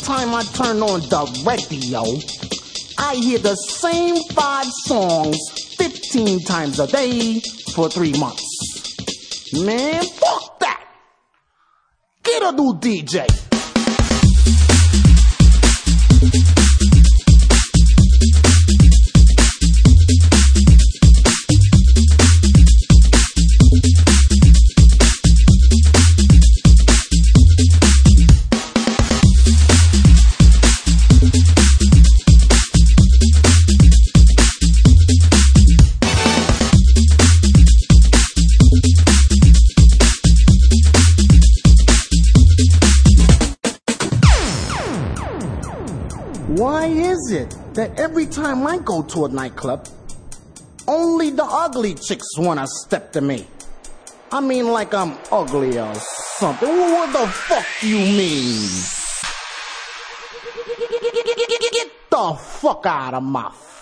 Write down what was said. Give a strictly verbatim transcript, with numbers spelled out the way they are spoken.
time I turn on the radio, I hear the same five songs fifteen times a day for three months. Man, fuck that! Get a new D J! Why is it that every time I go to a nightclub, only the ugly chicks wanna step to me? I mean like I'm ugly or something. What the fuck you mean? Get the fuck out of my face.